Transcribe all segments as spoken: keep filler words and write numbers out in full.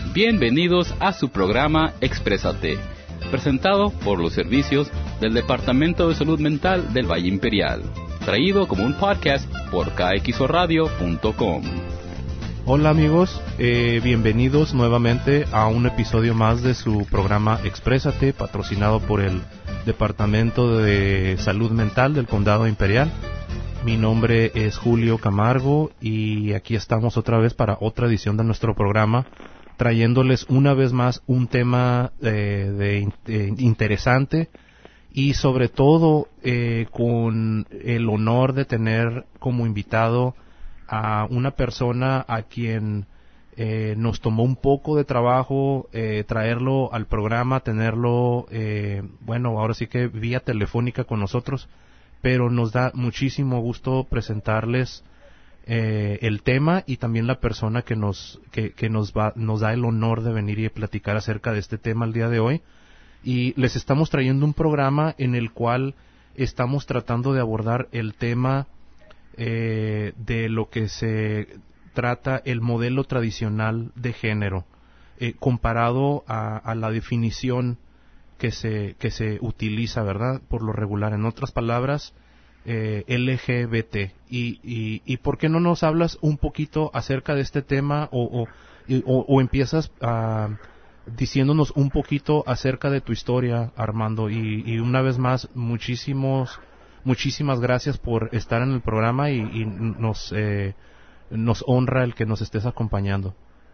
Bienvenidos a su programa Exprésate, presentado por los servicios del Departamento de Salud Mental del Valle Imperial, traído como un podcast por K X O radio punto com. Hola amigos, eh, bienvenidos nuevamente a un episodio más de su programa Exprésate, patrocinado por el Departamento de Salud Mental del Condado Imperial. Mi nombre es Julio Camargo y aquí estamos otra vez para otra edición de nuestro programa, trayéndoles una vez más un tema eh, de, de interesante y sobre todo eh, con el honor de tener como invitado a una persona a quien eh, nos tomó un poco de trabajo eh, traerlo al programa, tenerlo, eh, bueno, ahora sí que vía telefónica con nosotros, pero nos da muchísimo gusto presentarles eh, el tema y también la persona que nos que, que nos va nos da el honor de venir y platicar acerca de este tema el día de hoy. Y les estamos trayendo un programa en el cual estamos tratando de abordar el tema eh, de lo que se trata el modelo tradicional de género eh, comparado a, a la definición que se que se utiliza, ¿verdad? Por lo regular, en otras palabras, eh, L G B T. Y, y y ¿por qué no nos hablas un poquito acerca de este tema o o, y, o, o empiezas a diciéndonos un poquito acerca de tu historia, Armando? Y, y una vez más, muchísimos muchísimas gracias por estar en el programa y, y nos eh, nos honra el que nos estés acompañando.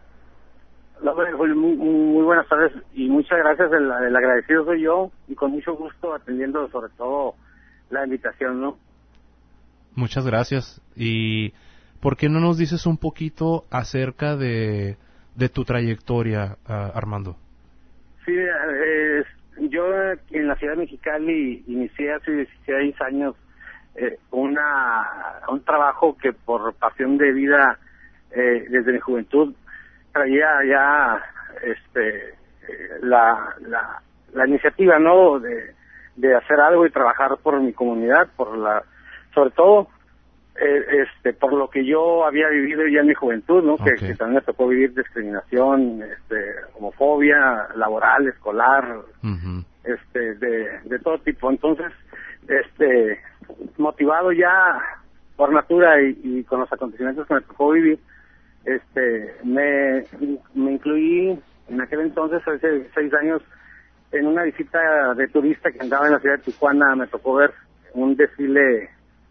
Muy, muy buenas tardes y muchas gracias. El, el agradecido soy yo y con mucho gusto atendiendo sobre todo la invitación, ¿no? Muchas gracias. Y ¿por qué no nos dices un poquito acerca de de tu trayectoria, uh, Armando? Sí, eh, yo en la ciudad de Mexicali inicié hace dieciséis años eh, una un trabajo que por pasión de vida eh, desde mi juventud traía ya este eh, la, la la iniciativa, ¿no? de de hacer algo y trabajar por mi comunidad, por la sobre todo eh, este por lo que yo había vivido ya en mi juventud, ¿no? Okay. Que, que también me tocó vivir discriminación, este homofobia laboral, escolar, uh-huh. este de de todo tipo. Entonces, este motivado ya por natura y, y con los acontecimientos que me tocó vivir, este me me incluí en aquel entonces, hace seis años, en una visita de turista que andaba en la ciudad de Tijuana. Me tocó ver un desfile,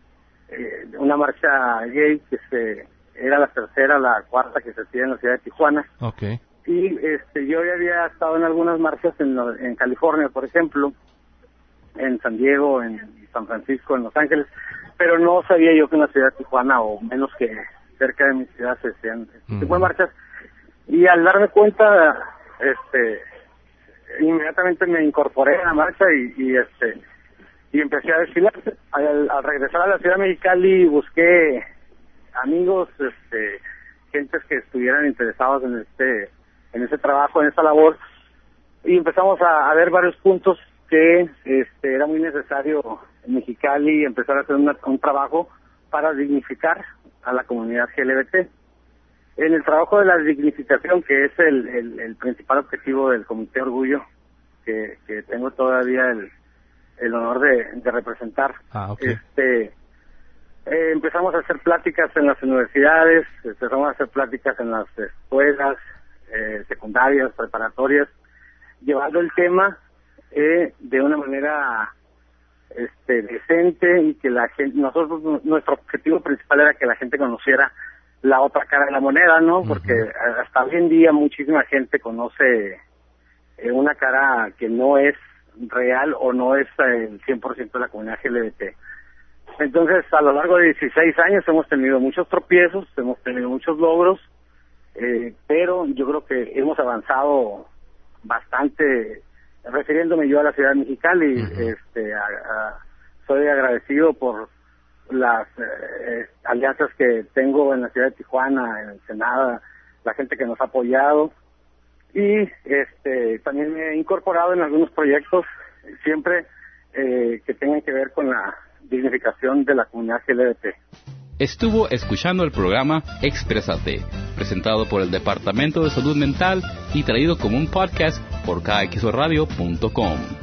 eh, una marcha gay que se era la tercera, la cuarta que se hacía en la ciudad de Tijuana. Okay. Y este yo ya había estado en algunas marchas en, en California, por ejemplo, en San Diego, en San Francisco, en Los Ángeles, pero no sabía yo que en la ciudad de Tijuana, o menos que cerca de mi ciudad, se hacían este tipo de marchas. Y al darme cuenta, este inmediatamente me incorporé a la marcha y, y este y empecé a desfilar. Al, al regresar a la ciudad de Mexicali busqué amigos, este gentes que estuvieran interesados en este en ese trabajo, en esta labor, y empezamos a, a ver varios puntos que este era muy necesario en Mexicali empezar a hacer una, un trabajo para dignificar a la comunidad L G B T. En el trabajo de la dignificación, que es el, el, el principal objetivo del Comité Orgullo, que, que tengo todavía el, el honor de, de representar, ah, okay. este eh, empezamos a hacer pláticas en las universidades, empezamos a hacer pláticas en las escuelas eh, secundarias, preparatorias, llevando el tema eh, de una manera este decente y que la gente, nosotros, nuestro objetivo principal era que la gente conociera la otra cara de la moneda, ¿no? Porque uh-huh. hasta hoy en día muchísima gente conoce eh, una cara que no es real o no es el cien por ciento de la comunidad L G B T. Entonces, a lo largo de dieciséis años hemos tenido muchos tropiezos, hemos tenido muchos logros, eh, pero yo creo que hemos avanzado bastante. Refiriéndome yo a la ciudad de Mexicali, uh-huh. este, a, a, soy agradecido por las eh, alianzas que tengo en la ciudad de Tijuana, en Ensenada, la gente que nos ha apoyado, y este también me he incorporado en algunos proyectos siempre eh, que tengan que ver con la dignificación de la comunidad L G B T. Estuvo escuchando el programa Exprésate, presentado por el Departamento de Salud Mental y traído como un podcast por K X O radio punto com.